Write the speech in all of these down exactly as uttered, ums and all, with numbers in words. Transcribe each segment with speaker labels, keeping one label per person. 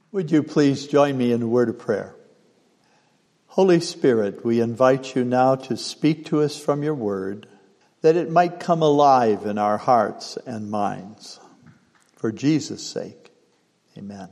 Speaker 1: Would you please join me in a word of prayer? Holy Spirit, we invite you now to speak to us from your word, that it might come alive in our hearts and minds. For Jesus' sake, amen.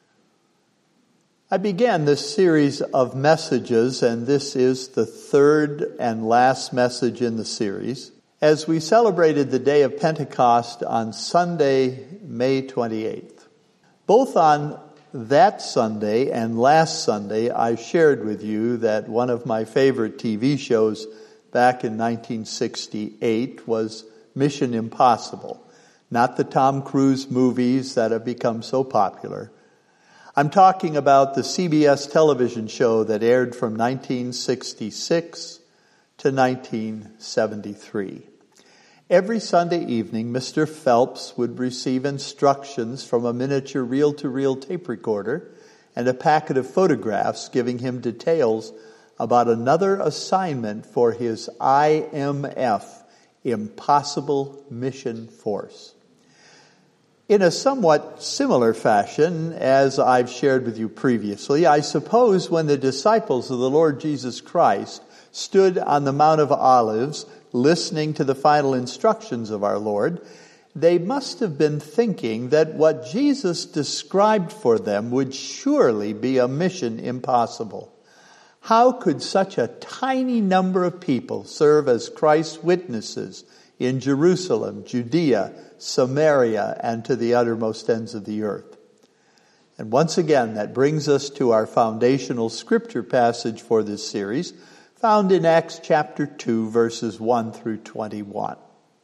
Speaker 1: I began this series of messages, and this is the third and last message in the series, as we celebrated the day of Pentecost on Sunday, May twenty-eighth. Both on that Sunday and last Sunday, I shared with you that one of my favorite T V shows back in nineteen sixty-eight was Mission Impossible, not the Tom Cruise movies that have become so popular. I'm talking about the C B S television show that aired from nineteen sixty-six to nineteen seventy-three. Every Sunday evening, Mister Phelps would receive instructions from a miniature reel-to-reel tape recorder and a packet of photographs giving him details about another assignment for his I M F, Impossible Mission Force. In a somewhat similar fashion, as I've shared with you previously, I suppose when the disciples of the Lord Jesus Christ stood on the Mount of Olives listening to the final instructions of our Lord, they must have been thinking that what Jesus described for them would surely be a mission impossible. How could such a tiny number of people serve as Christ's witnesses in Jerusalem, Judea, Samaria, and to the uttermost ends of the earth? And once again, that brings us to our foundational scripture passage for this series, found in Acts chapter two, verses one through twenty-one.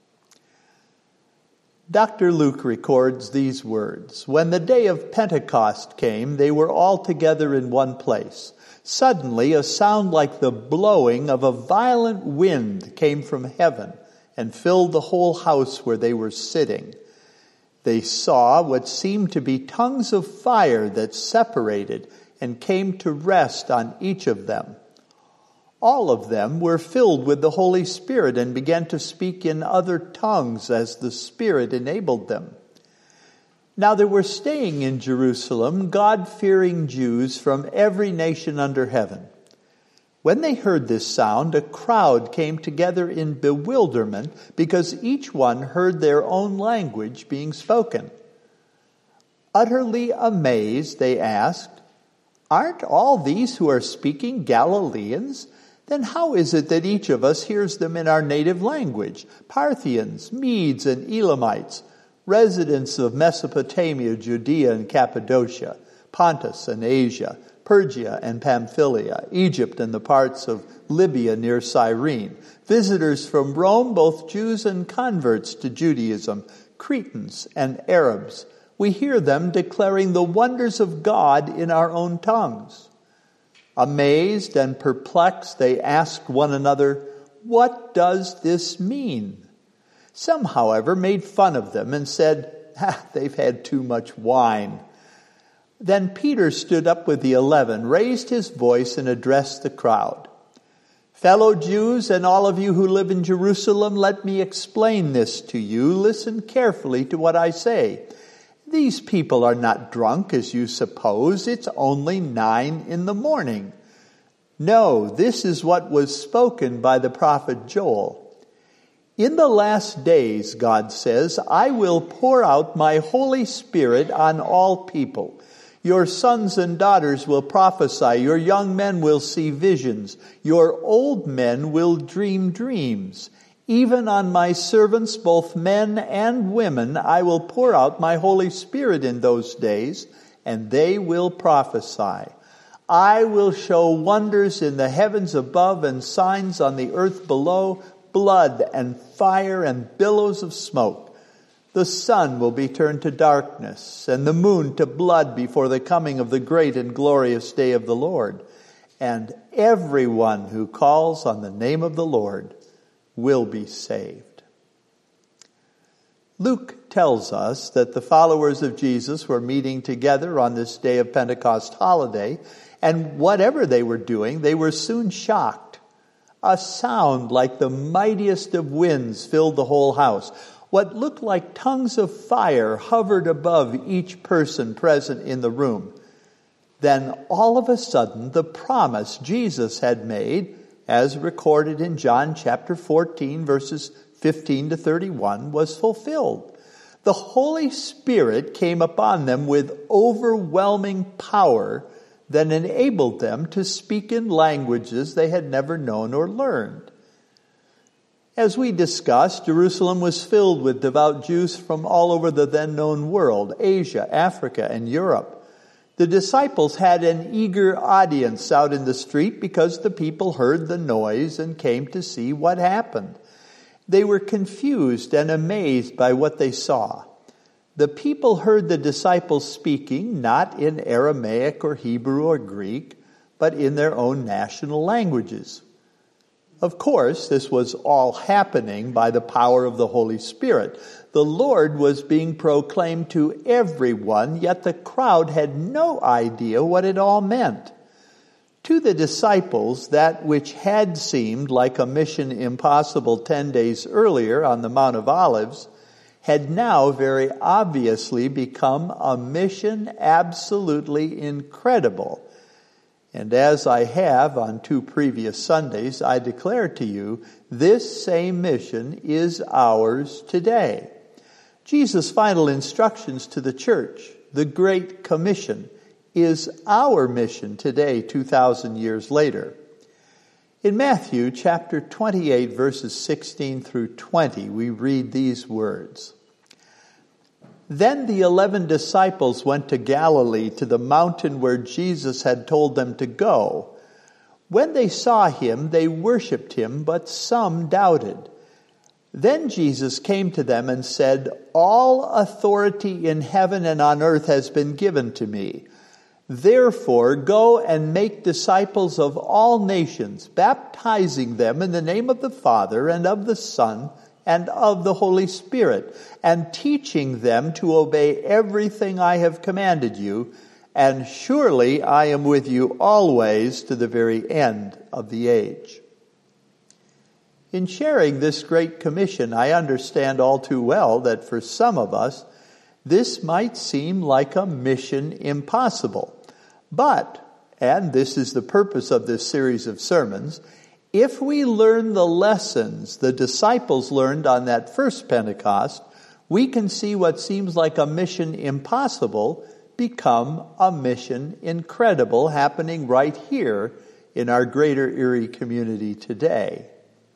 Speaker 1: Doctor Luke records these words: "When the day of Pentecost came, they were all together in one place. Suddenly, a sound like the blowing of a violent wind came from heaven and filled the whole house where they were sitting. They saw what seemed to be tongues of fire that separated and came to rest on each of them. All of them were filled with the Holy Spirit and began to speak in other tongues as the Spirit enabled them. Now there were staying in Jerusalem God-fearing Jews from every nation under heaven. When they heard this sound, a crowd came together in bewilderment because each one heard their own language being spoken. Utterly amazed, they asked, 'Aren't all these who are speaking Galileans? Then how is it that each of us hears them in our native language? Parthians, Medes, and Elamites, residents of Mesopotamia, Judea and Cappadocia, Pontus and Asia, Phrygia and Pamphylia, Egypt and the parts of Libya near Cyrene, visitors from Rome, both Jews and converts to Judaism, Cretans and Arabs. We hear them declaring the wonders of God in our own tongues.' Amazed and perplexed, they asked one another, 'What does this mean?' Some, however, made fun of them and said, ah, 'They've had too much wine.' Then Peter stood up with the eleven, raised his voice, and addressed the crowd. 'Fellow Jews and all of you who live in Jerusalem, let me explain this to you. Listen carefully to what I say. These people are not drunk as you suppose. It's only nine in the morning. No, this is what was spoken by the prophet Joel. In the last days, God says, I will pour out my Holy Spirit on all people. Your sons and daughters will prophesy. Your young men will see visions. Your old men will dream dreams. Even on my servants, both men and women, I will pour out my Holy Spirit in those days, and they will prophesy. I will show wonders in the heavens above and signs on the earth below, blood and fire and billows of smoke. The sun will be turned to darkness and the moon to blood before the coming of the great and glorious day of the Lord. And everyone who calls on the name of the Lord will be saved.'" Luke tells us that the followers of Jesus were meeting together on this day of Pentecost holiday, and whatever they were doing, they were soon shocked. A sound like the mightiest of winds filled the whole house. What looked like tongues of fire hovered above each person present in the room. Then all of a sudden, the promise Jesus had made, as recorded in John chapter fourteen, verses fifteen to thirty-one, was fulfilled. The Holy Spirit came upon them with overwhelming power that enabled them to speak in languages they had never known or learned. As we discussed, Jerusalem was filled with devout Jews from all over the then known world, Asia, Africa, and Europe. The disciples had an eager audience out in the street because the people heard the noise and came to see what happened. They were confused and amazed by what they saw. The people heard the disciples speaking not in Aramaic or Hebrew or Greek, but in their own national languages. Of course, this was all happening by the power of the Holy Spirit. The Lord was being proclaimed to everyone, yet the crowd had no idea what it all meant. To the disciples, that which had seemed like a mission impossible ten days earlier on the Mount of Olives had now very obviously become a mission absolutely incredible. And as I have on two previous Sundays, I declare to you, this same mission is ours today. Jesus' final instructions to the church, the Great Commission, is our mission today, two thousand years later. In Matthew chapter twenty-eight, verses sixteen through twenty, we read these words. Then the eleven disciples went to Galilee, to the mountain where Jesus had told them to go. When they saw him, they worshipped him, but some doubted. Then Jesus came to them and said, All authority in heaven and on earth has been given to me. Therefore, go and make disciples of all nations, baptizing them in the name of the Father and of the Son and of the Holy Spirit, and teaching them to obey everything I have commanded you, and surely I am with you always to the very end of the age. In sharing this great commission, I understand all too well that for some of us, this might seem like a mission impossible. But, and this is the purpose of this series of sermons, if we learn the lessons the disciples learned on that first Pentecost, we can see what seems like a mission impossible become a mission incredible, happening right here in our greater Erie community today.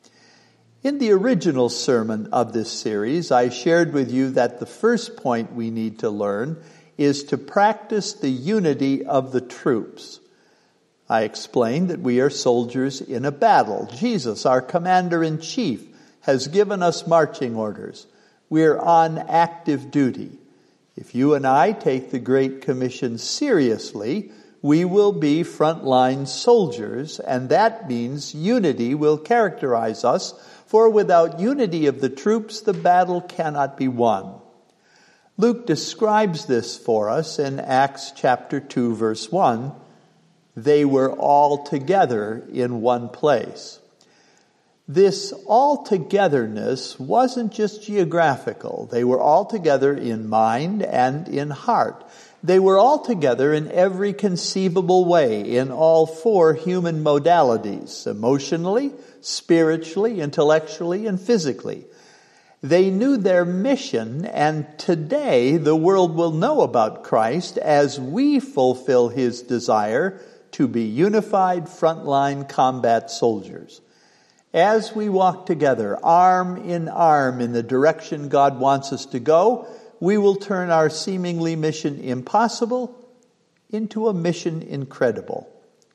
Speaker 1: In the original sermon of this series, I shared with you that the first point we need to learn is to practice the unity of the troops. I explained that we are soldiers in a battle. Jesus, our commander-in-chief, has given us marching orders. We're on active duty. If you and I take the Great Commission seriously, we will be frontline soldiers, and that means unity will characterize us, for without unity of the troops, the battle cannot be won. Luke describes this for us in Acts chapter two, verse one. They were all together in one place. This all-togetherness wasn't just geographical. They were all together in mind and in heart. They were all together in every conceivable way, in all four human modalities, emotionally, spiritually, intellectually, and physically. They knew their mission, and today the world will know about Christ as we fulfill his desire to be unified frontline combat soldiers. As we walk together, arm in arm in the direction God wants us to go, we will turn our seemingly mission impossible into a mission incredible.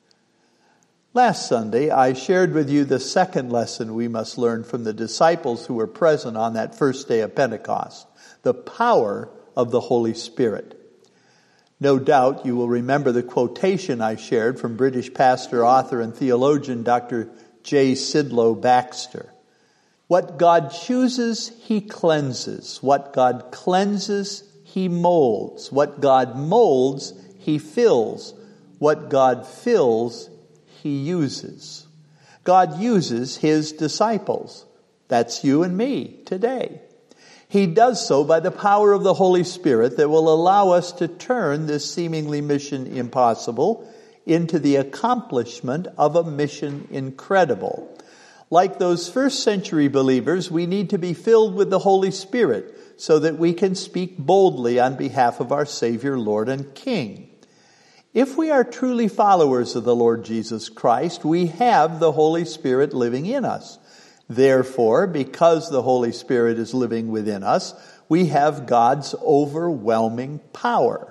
Speaker 1: Last Sunday, I shared with you the second lesson we must learn from the disciples who were present on that first day of Pentecost, the power of the Holy Spirit. No doubt you will remember the quotation I shared from British pastor, author, and theologian Doctor J. Sidlow Baxter. What God chooses, he cleanses. What God cleanses, he molds. What God molds, he fills. What God fills, he uses. God uses his disciples. That's you and me today. He does so by the power of the Holy Spirit that will allow us to turn this seemingly mission impossible into the accomplishment of a mission incredible. Like those first century believers, we need to be filled with the Holy Spirit so that we can speak boldly on behalf of our Savior, Lord, and King. If we are truly followers of the Lord Jesus Christ, we have the Holy Spirit living in us. Therefore, because the Holy Spirit is living within us, we have God's overwhelming power.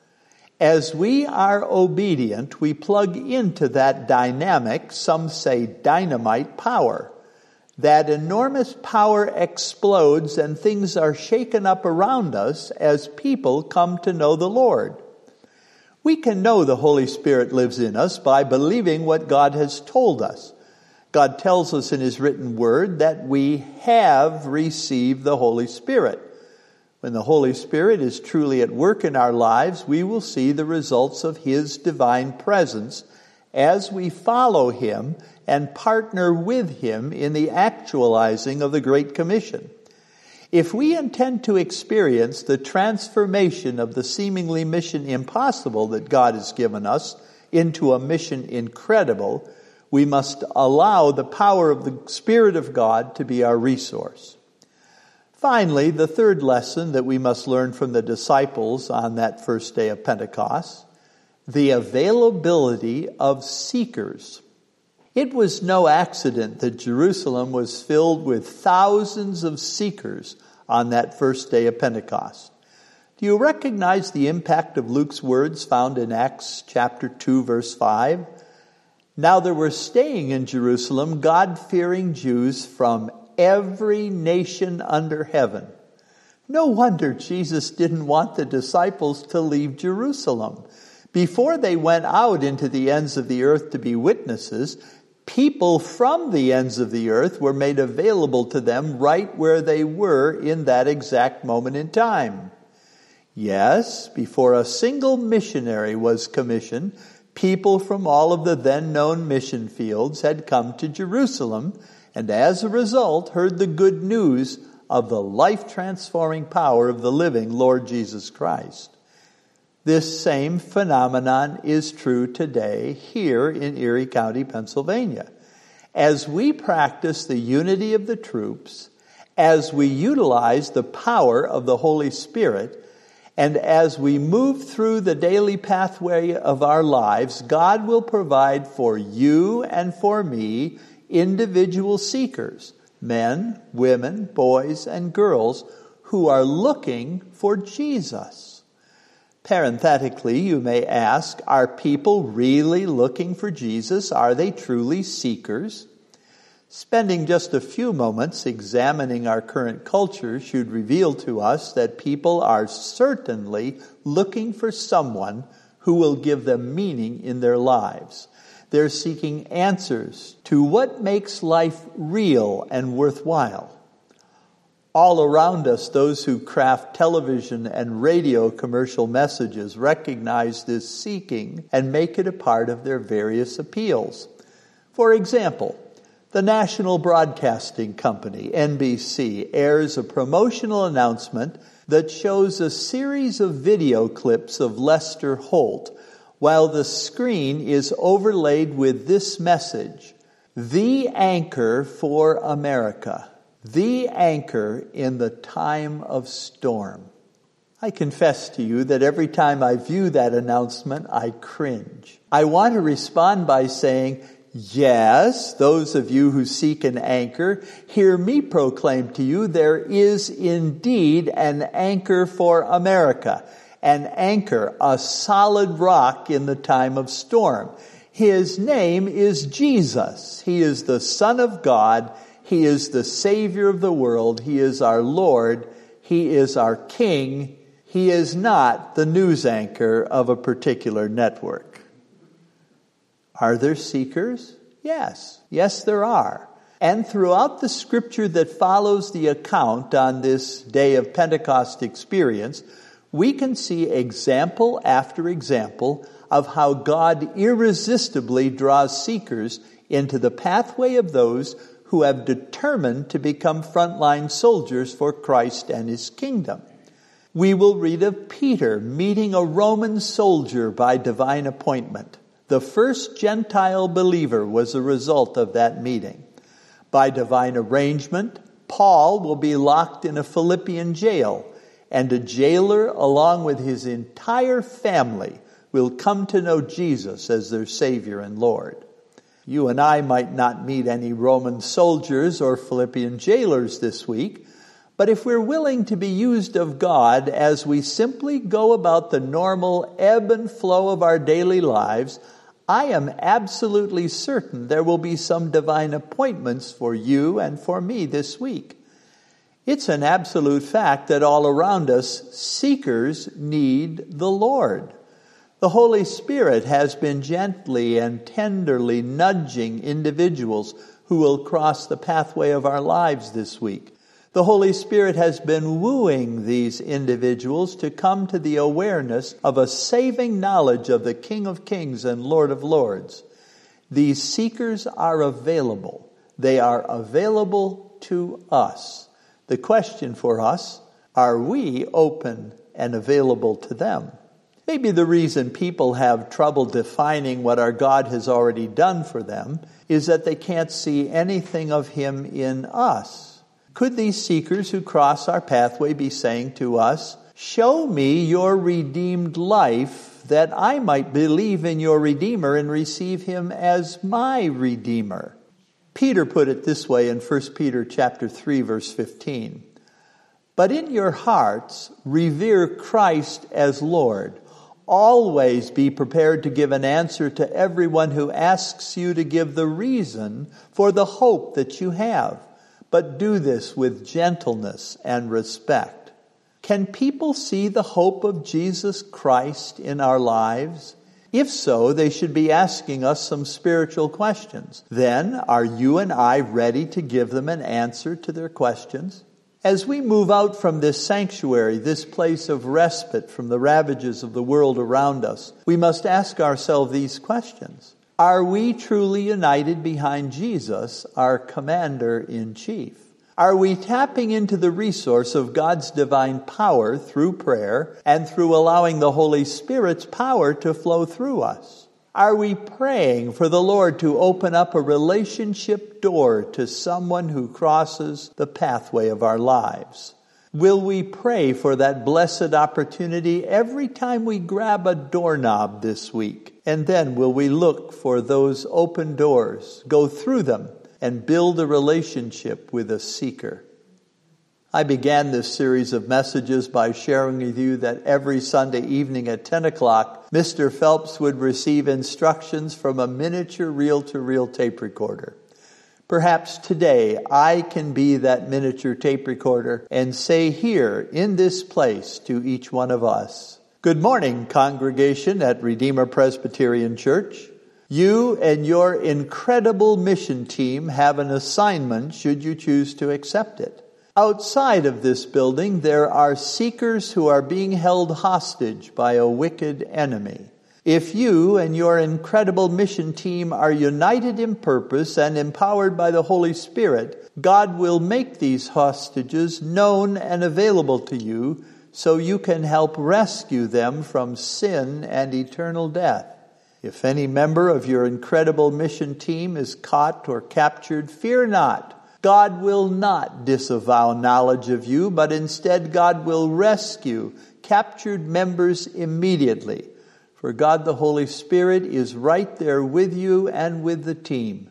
Speaker 1: As we are obedient, we plug into that dynamic, some say dynamite power. That enormous power explodes and things are shaken up around us as people come to know the Lord. We can know the Holy Spirit lives in us by believing what God has told us. God tells us in His written word that we have received the Holy Spirit. When the Holy Spirit is truly at work in our lives, we will see the results of His divine presence as we follow Him and partner with Him in the actualizing of the Great Commission. If we intend to experience the transformation of the seemingly mission impossible that God has given us into a mission incredible, we must allow the power of the Spirit of God to be our resource. Finally, the third lesson that we must learn from the disciples on that first day of Pentecost, the availability of seekers. It was no accident that Jerusalem was filled with thousands of seekers on that first day of Pentecost. Do you recognize the impact of Luke's words found in Acts chapter two, verse five? Now there were staying in Jerusalem God-fearing Jews from every nation under heaven. No wonder Jesus didn't want the disciples to leave Jerusalem. Before they went out into the ends of the earth to be witnesses, people from the ends of the earth were made available to them right where they were in that exact moment in time. Yes, before a single missionary was commissioned, people from all of the then known mission fields had come to Jerusalem and as a result heard the good news of the life-transforming power of the living Lord Jesus Christ. This same phenomenon is true today here in Erie County, Pennsylvania. As we practice the unity of the troops, as we utilize the power of the Holy Spirit, and as we move through the daily pathway of our lives, God will provide for you and for me individual seekers, men, women, boys, and girls who are looking for Jesus. Parenthetically, you may ask, are people really looking for Jesus? Are they truly seekers? Spending just a few moments examining our current culture should reveal to us that people are certainly looking for someone who will give them meaning in their lives. They're seeking answers to what makes life real and worthwhile. All around us, those who craft television and radio commercial messages recognize this seeking and make it a part of their various appeals. For example, the National Broadcasting Company, N B C, airs a promotional announcement that shows a series of video clips of Lester Holt, while the screen is overlaid with this message, "The anchor for America. The anchor in the time of storm." I confess to you that every time I view that announcement, I cringe. I want to respond by saying, yes, those of you who seek an anchor, hear me proclaim to you there is indeed an anchor for America. An anchor, a solid rock in the time of storm. His name is Jesus. He is the Son of God. He is the Savior of the world. He is our Lord. He is our King. He is not the news anchor of a particular network. Are there seekers? Yes. Yes, there are. And throughout the scripture that follows the account on this day of Pentecost experience, we can see example after example of how God irresistibly draws seekers into the pathway of those who have determined to become frontline soldiers for Christ and his kingdom. We will read of Peter meeting a Roman soldier by divine appointment. The first Gentile believer was a result of that meeting. By divine arrangement, Paul will be locked in a Philippian jail, and a jailer, along with his entire family, will come to know Jesus as their Savior and Lord. You and I might not meet any Roman soldiers or Philippian jailers this week, but if we're willing to be used of God as we simply go about the normal ebb and flow of our daily lives, I am absolutely certain there will be some divine appointments for you and for me this week. It's an absolute fact that all around us, seekers need the Lord. The Holy Spirit has been gently and tenderly nudging individuals who will cross the pathway of our lives this week. The Holy Spirit has been wooing these individuals to come to the awareness of a saving knowledge of the King of Kings and Lord of Lords. These seekers are available. They are available to us. The question for us, are we open and available to them? Maybe the reason people have trouble defining what our God has already done for them is that they can't see anything of him in us. Could these seekers who cross our pathway be saying to us, "Show me your redeemed life that I might believe in your Redeemer and receive him as my Redeemer"? Peter put it this way in First Peter chapter three, verse fifteen. "But in your hearts revere Christ as Lord. Always be prepared to give an answer to everyone who asks you to give the reason for the hope that you have. But do this with gentleness and respect." Can people see the hope of Jesus Christ in our lives? If so, they should be asking us some spiritual questions. Then, are you and I ready to give them an answer to their questions? As we move out from this sanctuary, this place of respite from the ravages of the world around us, we must ask ourselves these questions. Are we truly united behind Jesus, our Commander-in-Chief? Are we tapping into the resource of God's divine power through prayer and through allowing the Holy Spirit's power to flow through us? Are we praying for the Lord to open up a relationship door to someone who crosses the pathway of our lives? Will we pray for that blessed opportunity every time we grab a doorknob this week? And then will we look for those open doors, go through them, and build a relationship with a seeker? I began this series of messages by sharing with you that every Sunday evening at ten o'clock, Mister Phelps would receive instructions from a miniature reel-to-reel tape recorder. Perhaps today I can be that miniature tape recorder and say here in this place to each one of us, "Good morning, congregation at Redeemer Presbyterian Church. You and your incredible mission team have an assignment should you choose to accept it. Outside of this building, there are seekers who are being held hostage by a wicked enemy. If you and your incredible mission team are united in purpose and empowered by the Holy Spirit, God will make these hostages known and available to you so you can help rescue them from sin and eternal death. If any member of your incredible mission team is caught or captured, fear not. God will not disavow knowledge of you, but instead God will rescue captured members immediately. For God the Holy Spirit is right there with you and with the team.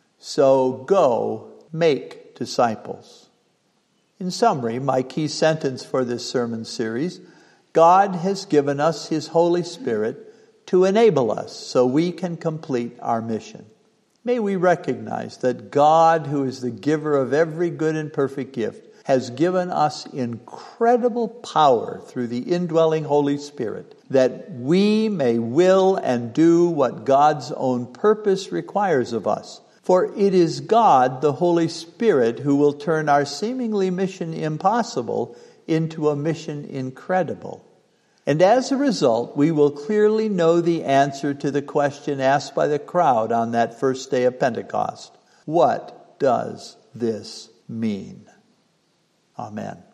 Speaker 1: So go make disciples." In summary, my key sentence for this sermon series, God has given us his Holy Spirit to enable us so we can complete our mission. May we recognize that God, who is the giver of every good and perfect gift, has given us incredible power through the indwelling Holy Spirit, that we may will and do what God's own purpose requires of us. For it is God, the Holy Spirit, who will turn our seemingly mission impossible into a mission incredible. And as a result, we will clearly know the answer to the question asked by the crowd on that first day of Pentecost. What does this mean? Amen.